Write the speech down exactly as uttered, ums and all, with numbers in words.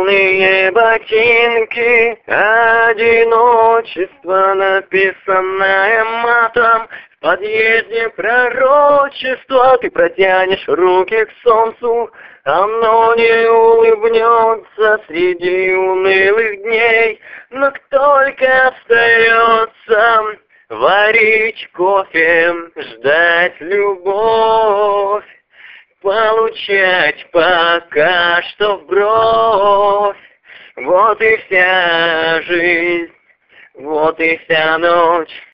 Кожаные ботинки, одиночество, написанное матом. В подъезде пророчество, ты протянешь руки к солнцу, оно не улыбнется среди унылых дней. Но только остается варить кофе, ждать любовь, получать пока что в бровь. Вот и вся жизнь, вот и вся ночь.